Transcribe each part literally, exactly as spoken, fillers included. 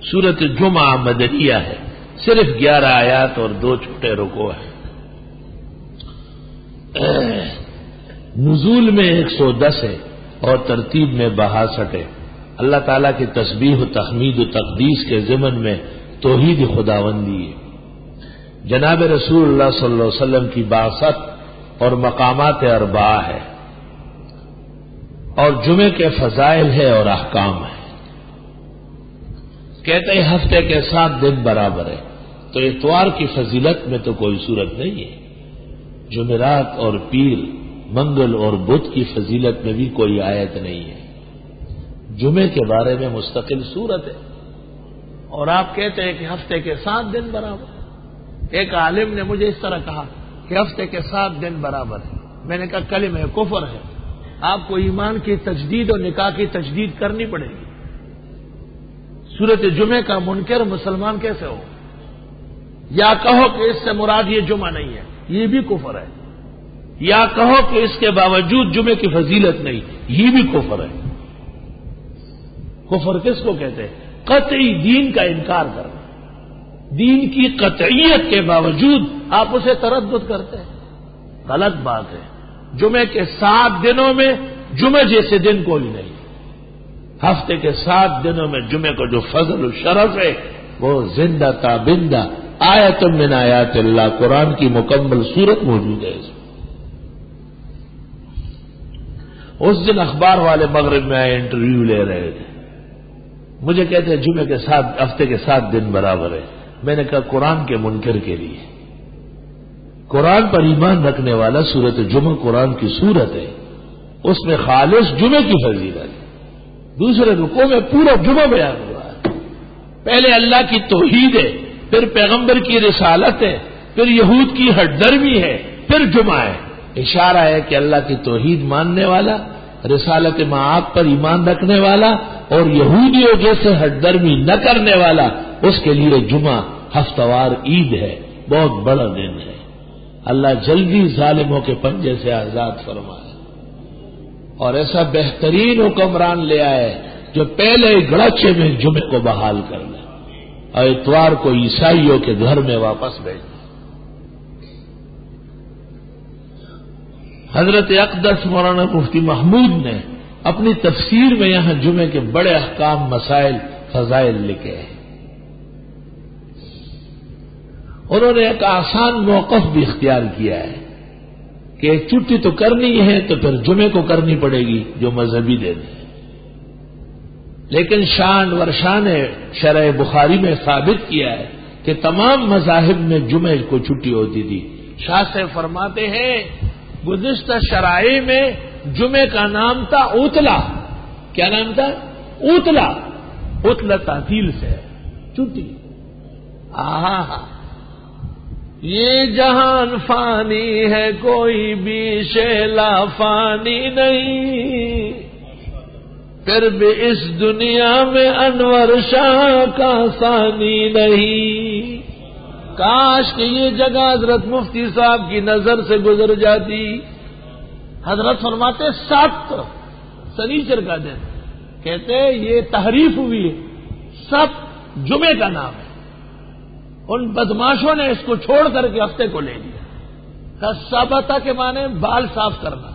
سورۃ جمعہ مدنیہ ہے، صرف گیارہ آیات اور دو چھوٹے رکوع ہیں۔ نزول میں ایک سو دس ہے اور ترتیب میں باسٹھ ہے۔ اللہ تعالیٰ کی تسبیح و تحمید و تقدیس کے ضمن میں توحید خداوندی ہے۔ جناب رسول اللہ صلی اللہ علیہ وسلم کی بعثت اور مقامات اربعہ ہے، اور جمعے کے فضائل ہے اور احکام ہے۔ کہتے ہیں ہفتے کے سات دن برابر ہے، تو اتوار کی فضیلت میں تو کوئی صورت نہیں ہے۔ جمعرات اور پیر، منگل اور بدھ کی فضیلت میں بھی کوئی آیت نہیں ہے۔ جمعے کے بارے میں مستقل صورت ہے، اور آپ کہتے ہیں کہ ہفتے کے سات دن برابر۔ ایک عالم نے مجھے اس طرح کہا کہ ہفتے کے سات دن برابر ہے۔ میں نے کہا کلمہ کفر ہے، آپ کو ایمان کی تجدید اور نکاح کی تجدید کرنی پڑے گی۔ سورۃ جمعے کا منکر مسلمان کیسے ہو؟ یا کہو کہ اس سے مراد یہ جمعہ نہیں ہے، یہ بھی کفر ہے، یا کہو کہ اس کے باوجود جمعے کی فضیلت نہیں، یہ بھی کفر ہے۔ کفر کس کو کہتے ہیں؟ قطعی دین کا انکار کرنا، دین کی قطعیت کے باوجود آپ اسے تردد کرتے ہیں، غلط بات ہے۔ جمعے کے سات دنوں میں جمعے جیسے دن کوئی نہیں۔ ہفتے کے سات دنوں میں جمعے کو جو فضل و شرف ہے وہ زندہ تابندہ آیت من آیات اللہ، قرآن کی مکمل صورت موجود ہے اس میں۔ اس دن اخبار والے مغرب میں آئے، انٹرویو لے رہے تھے، مجھے کہتے ہیں جمعے کے ساتھ ہفتے کے سات دن برابر ہے۔ میں نے کہا قرآن کے منکر کے لیے، قرآن پر ایمان رکھنے والا سورۃ جمعہ قرآن کی صورت ہے، اس میں خالص جمعے کی فضیلت ہے۔ دوسرے رکوع میں پورا جمعہ بیان ہوا ہے، پہلے اللہ کی توحید ہے، پھر پیغمبر کی رسالت ہے، پھر یہود کی ہٹ درمی ہے، پھر جمعہ ہے۔ اشارہ ہے کہ اللہ کی توحید ماننے والا، رسالت معاد پر ایمان رکھنے والا اور یہودیوں جیسے ہٹ درمی نہ کرنے والا، اس کے لیے جمعہ ہفتہ وار عید ہے، بہت بڑا دن ہے۔ اللہ جلدی ظالموں کے پنجے سے آزاد فرمائے اور ایسا بہترین حکمران لے آئے جو پہلے گڑچے میں جمعے کو بحال کر لے اور اتوار کو عیسائیوں کے گھر میں واپس بھیج دے۔ حضرت اقدس مولانا مفتی محمود نے اپنی تفسیر میں یہاں جمعے کے بڑے احکام، مسائل، فضائل لکھے ہیں۔ انہوں نے ایک آسان موقف بھی اختیار کیا ہے کہ ایک چھٹی تو کرنی ہے تو پھر جمعے کو کرنی پڑے گی جو مذہبی دن ہے، لیکن شان ورشان نے شرح بخاری میں ثابت کیا ہے کہ تمام مذاہب میں جمعے کو چھٹی ہوتی تھی۔ شاہ سے فرماتے ہیں گزشتہ شرائع میں جمعے کا نام تھا اوتلا۔ کیا نام تھا؟ اوتلا۔ اوتلا تعطیل سے چھٹی۔ آہا ہاں، یہ جہان فانی ہے کوئی بھی شیلا فانی نہیں، پھر بھی اس دنیا میں انور شاہ کا ثانی نہیں۔ کاش کہ یہ جگہ حضرت مفتی صاحب کی نظر سے گزر جاتی۔ حضرت فرماتے سات سنیچر کا دن، کہتے یہ تحریف ہوئی ہے، سب جمعے کا نام ہے۔ ان بدماشوں نے اس کو چھوڑ کر کے ہفتے کو لے لیا۔ سبتا کے معنی بال صاف کرنا،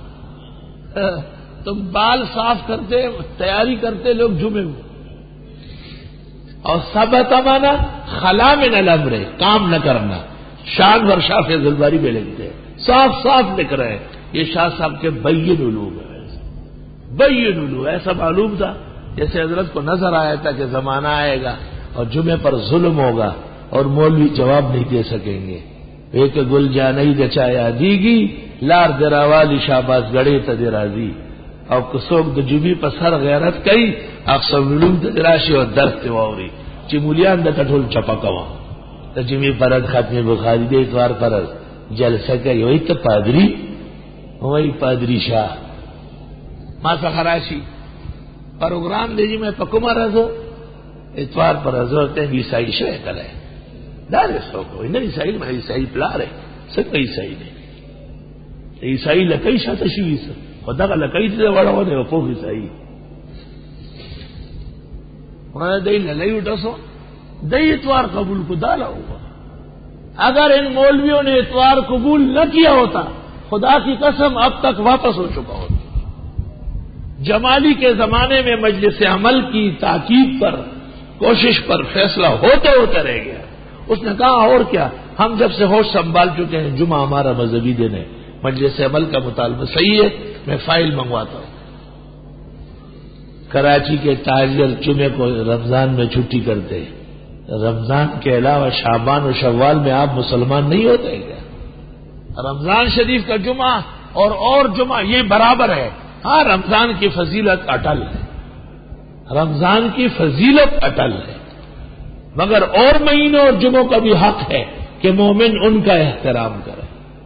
تم بال صاف کرتے تیاری کرتے لوگ جمعے میں، اور سبتا مانا خلا من الامر، کام نہ کرنا۔ شان ورشاہ فیض الباری میں لکھتے ہیں، صاف صاف لکھ رہے ہیں۔ یہ شاہ صاحب کے بین علوم ہے، بین علوم ایسا معلوم تھا جیسے حضرت کو نظر آیا تھا کہ زمانہ آئے گا اور جمعے پر ظلم ہوگا اور مولوی جواب نہیں دے سکیں گے۔ ایک گل جانئی دچایا دیگی لار دراوالی شاباز گڑے تدرازی، اور کسوک د جمعی پر سر غیرت کئی اقسم علوم تدراشی اور درد تواوری چمولیان د کٹھول چپا کوا د جمعی فرد ختم بخاری دے اتوار فرد جلسہ کئی وہی تو پادری وہی پادری شاہ ما سخراشی پروگرام دے جی میں پکما رزو اتوار پر رزو تے عیسائی شے کرے دار سو کو نہ عیسائی میں عیسائی پلا رہے سب عیسائی نے عیسائی لکئی شاہ تشوی سے خدا کا لکئی سے بڑا ہونے وہ عیسائی انہوں نے دئی لئی اٹھا سو دئی اتوار قبول کو ڈالا ہوا. اگر ان مولویوں نے اتوار قبول نہ کیا ہوتا خدا کی قسم اب تک واپس ہو چکا ہوتا. جمالی کے زمانے میں مجلس عمل کی تاکید پر کوشش پر فیصلہ ہوتے ہوتے رہ گیا. اس نے کہا اور کیا, ہم جب سے ہوش سنبھال چکے ہیں جمعہ ہمارا مذہبی دن ہے, مجلس عمل کا مطالبہ صحیح ہے, میں فائل منگواتا ہوں. کراچی کے تاجر جمعے کو رمضان میں چھٹی کرتے ہیں. رمضان کے علاوہ شعبان و شوال میں آپ مسلمان نہیں ہوتے کیا؟ رمضان شریف کا جمعہ اور اور جمعہ یہ برابر ہے. ہاں رمضان کی فضیلت اٹل ہے, رمضان کی فضیلت اٹل ہے, مگر اور مہینوں اور جمعوں کا بھی حق ہے کہ مومن ان کا احترام کرے.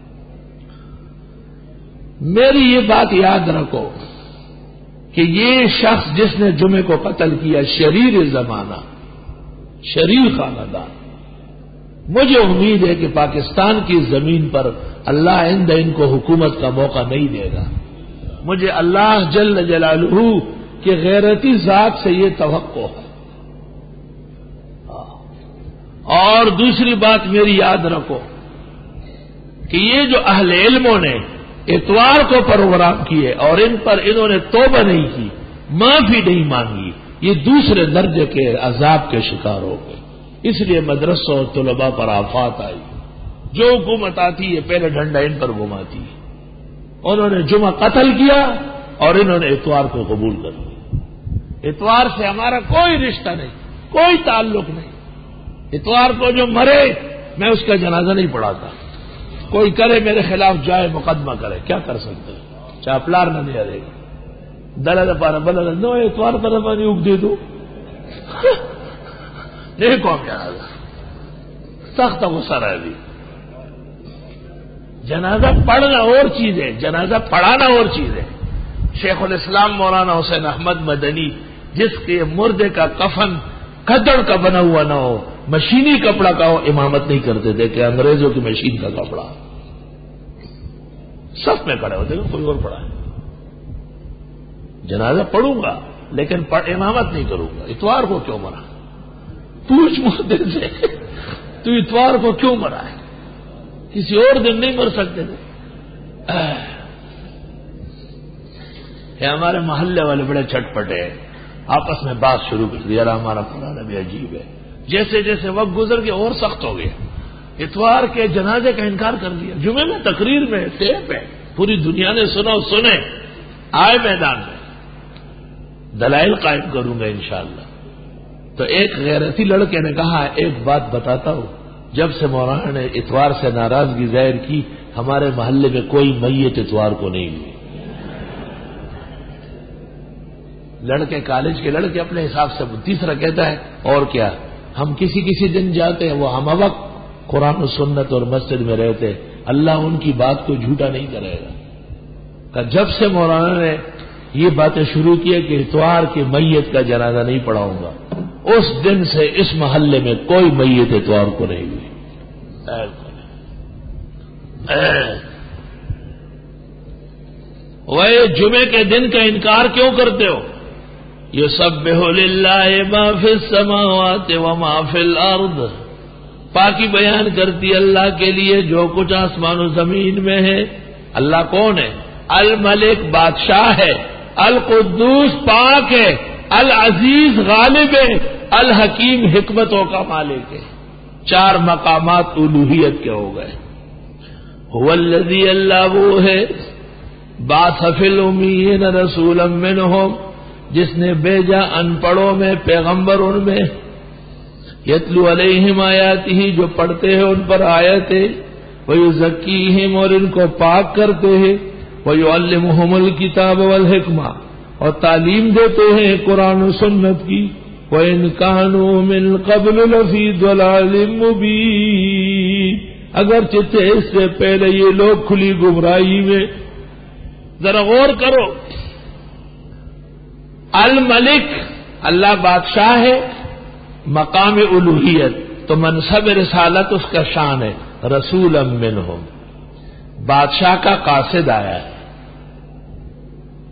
میری یہ بات یاد رکھو کہ یہ شخص جس نے جمعے کو قتل کیا شریر زمانہ, شریر خاندان, مجھے امید ہے کہ پاکستان کی زمین پر اللہ آئندہ ان کو حکومت کا موقع نہیں دے گا. مجھے اللہ جل جلالہ کی غیرتی ذات سے یہ توقع ہے. اور دوسری بات میری یاد رکھو کہ یہ جو اہل علموں نے اتوار کو پروگرام کیے اور ان پر انہوں نے توبہ نہیں کی, معافی نہیں مانگی, یہ دوسرے درجے کے عذاب کے شکار ہو گئے. اس لیے مدرسوں اور طلباء پر آفات آئی. جو حکومت آتی ہے پہلے ڈنڈا ان پر گھماتی ہے. انہوں نے جمعہ قتل کیا اور انہوں نے اتوار کو قبول کر لیا. اتوار سے ہمارا کوئی رشتہ نہیں, کوئی تعلق نہیں. اتوار کو جو مرے میں اس کا جنازہ نہیں پڑھاتا. کوئی کرے میرے خلاف جائے مقدمہ کرے, کیا کر سکتے ہیں, چاپلار نہ دیا دے گا. دلد پارا بلد نو اتوار پر پانی اگ دے دو نہیں کون جنازہ سخت غصہ رہ دی. جنازہ پڑھنا اور چیز ہے, جنازہ پڑھانا اور چیز ہے. شیخ الاسلام مولانا حسین احمد مدنی جس کے مردے کا کفن کھدڑ کا بنا ہوا نہ ہو, مشینی کپڑا کا ہو, امامت نہیں کرتے تھے کہ انگریزوں کی مشین کا کپڑا. صف میں کھڑے ہوتے کوئی اور پڑھا ہے. جنازہ پڑھوں گا لیکن امامت نہیں کروں گا. اتوار کو کیوں مرا, پوچھ مردے سے تو اتوار کو کیوں مرا ہے, کسی اور دن نہیں مر سکتے تھے. ہمارے محلے والے بڑے چھٹپٹے ہیں, آپس میں بات شروع کر دی. یار ہمارا پرانا بھی عجیب ہے, جیسے جیسے وقت گزر کے اور سخت ہو گیا. اتوار کے جنازے کا انکار کر دیا. جمعے میں تقریر میں ٹیپ ہے, پوری دنیا نے سنا, سنے, آئے میدان میں, دلائل قائم کروں گا انشاءاللہ. تو ایک غیرتی لڑکے نے کہا ایک بات بتاتا ہوں, جب سے مولانا نے اتوار سے ناراضگی ظاہر کی ہمارے محلے میں کوئی میت اتوار کو نہیں ہوئی. لڑکے کالج کے لڑکے اپنے حساب سے. تیسرا کہتا ہے اور کیا, ہم کسی کسی دن جاتے ہیں, وہ ہم وقت قرآن و سنت اور مسجد میں رہتے, اللہ ان کی بات کو جھوٹا نہیں کرے گا. کہ جب سے مولانا نے یہ باتیں شروع کی کہ اتوار کی میت کا جنازہ نہیں پڑھاؤں گا, اس دن سے اس محلے میں کوئی میت اتوار کو نہیں ہوئی. وہ جمعے کے دن کا انکار کیوں کرتے ہو؟ یسبح للہ ما فی السماوات وما فی الارض, پاکی بیان کرتی اللہ کے لیے جو کچھ آسمان و زمین میں ہے. اللہ کون ہے؟ الملک بادشاہ ہے, القدوس پاک ہے, العزیز غالب ہے, الحکیم حکمتوں کا مالک ہے. چار مقامات الوہیت کے ہو گئے. هو الذی, اللہ وہ ہے, بعث فی الامیین رسولا منہم, جس نے بھیجا ان پڑھوں میں پیغمبر ان میں, یتلو علیہم آیاتہ, جو پڑھتے ہیں ان پر آیتیں, ویزکیہم, اور ان کو پاک کرتے ہیں, ویعلمہم الکتاب والحکمہ, اور تعلیم دیتے ہیں قرآن و سنت کی, وَإِن كَانُوا مِن قَبْلُ لَفِي ضَلَالٍ مُبِينٍ, اگرچہ تھے اس سے پہلے یہ لوگ کھلی گمراہی میں. ذرا غور کرو, الملک اللہ بادشاہ ہے, مقام الوہیت, تو منصب رسالت اس کا شان ہے, رسولا منہم, بادشاہ کا قاصد آیا ہے.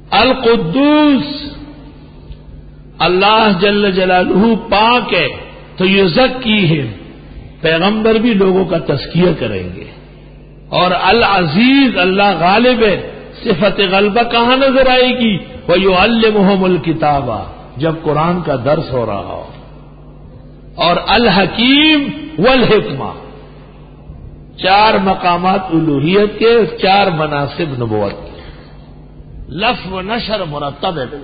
القدوس, اللہ جل جلالہ پاک ہے, تو یزکیہم، پیغمبر بھی لوگوں کا تزکیہ کریں گے. اور العزیز، اللہ غالب ہے، صفت غلبہ کہاں نظر آئے گی؟ وَيُعَلِّمُهُمُ الْكِتَابَ، جب قرآن کا درس ہو رہا ہو. اور الحکیم والحکمہ، چار مقامات الوہیت کے، چار مناصب نبوت کے، لفظ و نشر مرتب ہے.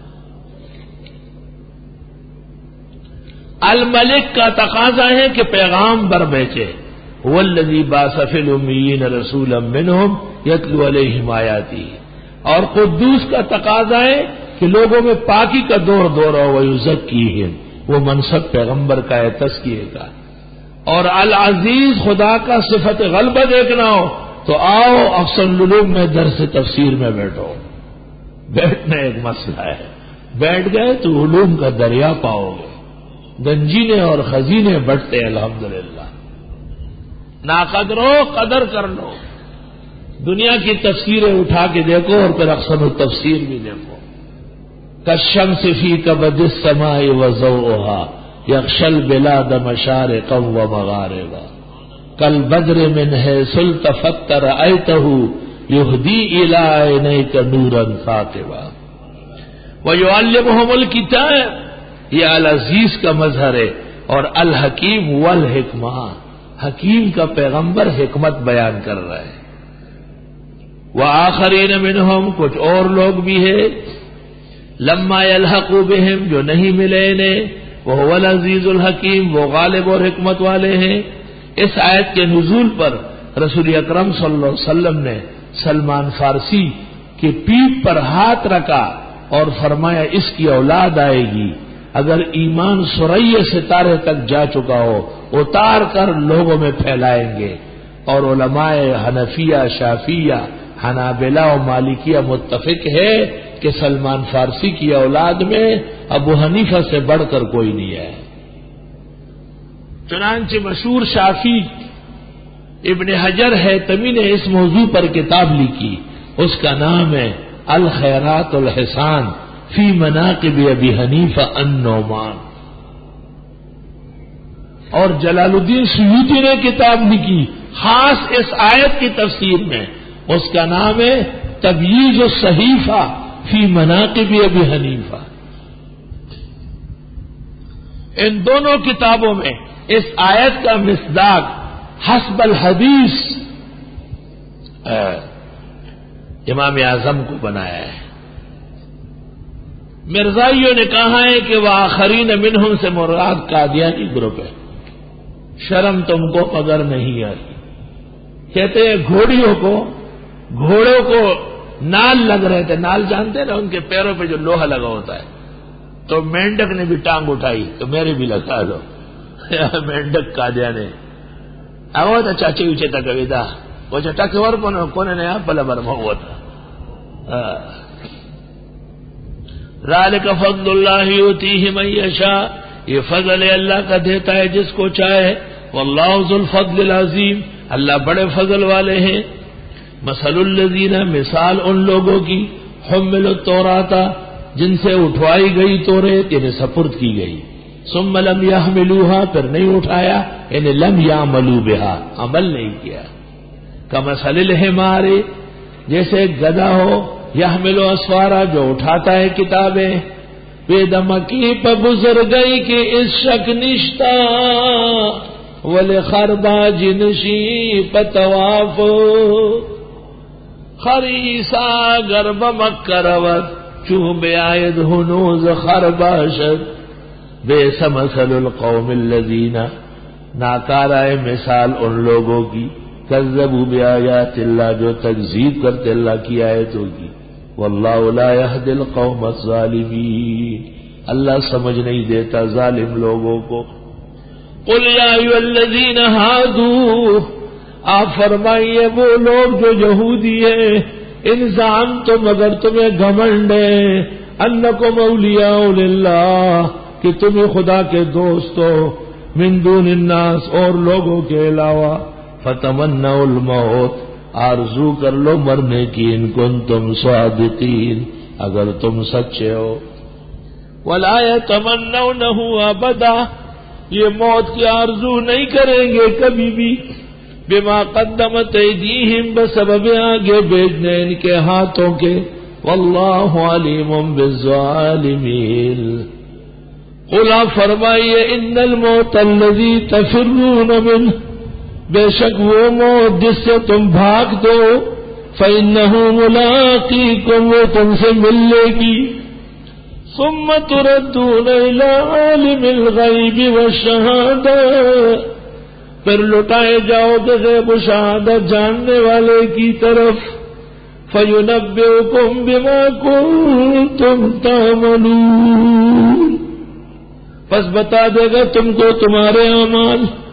الملک کا تقاضا ہے کہ پیغام بر بیچے، والذی بعث فی الامیین رسولا منہم یتلو علیہم آیاتہ. اور قدوس کا تقاضا ہے کہ لوگوں میں پاکی کا دور دورہ ویزکیہم، وہ منصب پیغمبر کا ہے، تزکیے کا. اور العزیز، خدا کا صفت غلبہ دیکھنا ہو تو آؤ افسر العلوم میں درس تفسیر میں بیٹھو. بیٹھنا ایک مسئلہ ہے، بیٹھ گئے تو علوم کا دریا پاؤ گے، گنجینے اور خزینے بٹتے الحمدللہ. ناقدرو قدر کر لو، دنیا کی تفسیریں اٹھا کے دیکھو اور پھر اقسام التفسیر بھی دیکھو. کالشمس فی کبد السماء وضوءها یغشی البلاد مشارقا ومغاربا کالبدر من حیث التفت رأیتہ یہدی الی عینیک نورا ثاقبا. ویعلمہم الکتاب، یہ العزیز کا مظہر ہے. اور الحکیم والحکمہ، حکیم کا پیغمبر حکمت بیان کر رہا ہے. وآخرین منہم، کچھ اور لوگ بھی ہیں، لما یلحقوا بہم، جو نہیں ملے انہیں، وہو العزیز الحکیم، وہ غالب اور حکمت والے ہیں. اس آیت کے نزول پر رسول اکرم صلی اللہ علیہ وسلم نے سلمان فارسی کی پیٹھ پر ہاتھ رکھا اور فرمایا اس کی اولاد آئے گی، اگر ایمان سریا ستارے تک جا چکا ہو اتار کر لوگوں میں پھیلائیں گے. اور علماء حنفیہ، شافعیہ، حنابلہ و مالکیہ متفق ہے کہ سلمان فارسی کی اولاد میں ابو حنیفہ سے بڑھ کر کوئی نہیں ہے. چنانچہ مشہور شافعی ابن حجر حیتمی نے اس موضوع پر کتاب لکھی، اس کا نام ہے الخیرات الحسان فی مناقب ابی حنیفہ النعمان. اور جلال الدین سیوطی نے کتاب لکھی خاص اس آیت کی تفسیر میں، اس کا نام ہے تبییض الصحیفہ فی مناقب ابی حنیفہ. ان دونوں کتابوں میں اس آیت کا مصداق حسب الحدیث امام اعظم کو بنایا ہے. مرزائیوں نے کہا ہے کہ وہ آخرین منہم سے مراد قادیانی گروپ ہے. شرم تم کو مگر نہیں آئی. کہتے ہیں گھوڑیوں کو گھوڑوں کو نال لگ رہے تھے، نال جانتے ہیں نا، ان کے پیروں پہ جو لوہا لگا ہوتا ہے، تو مینڈک نے بھی ٹانگ اٹھائی تو میرے بھی لگا دو. مینڈک قادیانے آو تھا چاچے ویچے تھا کبھی تھا وہ چٹا کے اور کون کون نے بلا برما ہوا تھا. ذالک فضل اللہ یؤتیہ من یشاء، یہ فضل اللہ کا دیتا ہے جس کو چاہے. واللہ ذو الفضل العظیم، اللہ بڑے فضل والے ہیں. مثل الذین، مثال ان لوگوں کی، حملوا التوراۃ، جن سے اٹھوائی گئی توریت یعنی سپرد کی گئی، ثم لم یحملوها، پھر نہیں اٹھایا یعنی لم یعملوا بها، عمل نہیں کیا. کمثل الحمار، جیسے گدھا ہو، یحمل اسفارا، جو اٹھاتا ہے کتابیں، بے دمکی پہ گزر گئی کہ اس شک نشتا، ولے خربا جنشی پتواف، خریسا گرب مکروت چوہ بے آید ہنوز خرباشت. بے سمثل القوم الذین، ناکارہ مثال ان لوگوں کی، کذبوا بآیات اللہ، جو تکذیب کرتے اللہ کی آیتوں کی. واللہ لا یہدی القوم الظالمین، اللہ سمجھ نہیں دیتا ظالم لوگوں کو. قل یا ایھا الذین ھادوا، آپ فرمائیے وہ لوگ جو یہودی ہیں، ان زعمتم، اگر تمہیں گھمنڈ ہے، انکم اولیاء للہ، کہ تمہیں خدا کے دوست ہو، من دون الناس، اور لوگوں کے علاوہ، فتمنوا الموت، آرزو کر لو مرنے کی، ان کنتم صادقین، اگر تم سچے ہو. ولا یتمنونہ ابدا، یہ موت کی آرزو نہیں کریں گے کبھی بھی. بما قدمت ایدیہم بسبب آگے بھیجنے ان کے ہاتھوں کے. واللہ علیم بالظالمین. قل فرمائیے ان الموت الذی تفرون منہ، بے شک وہ موت جس سے تم بھاگتے ہو، فإنہ ملاقیکم، وہ تم سے مل لے گی. ثم تردون الی عالم الغیب والشہادہ، پھر لٹائے جاؤ گے غیب و شہادت جاننے والے کی طرف. فَيُنَبِّئُكُم بِمَا كُنتُمْ تَعْمَلُونَ، پس بتا دے گا تم کو تمہارے اعمال.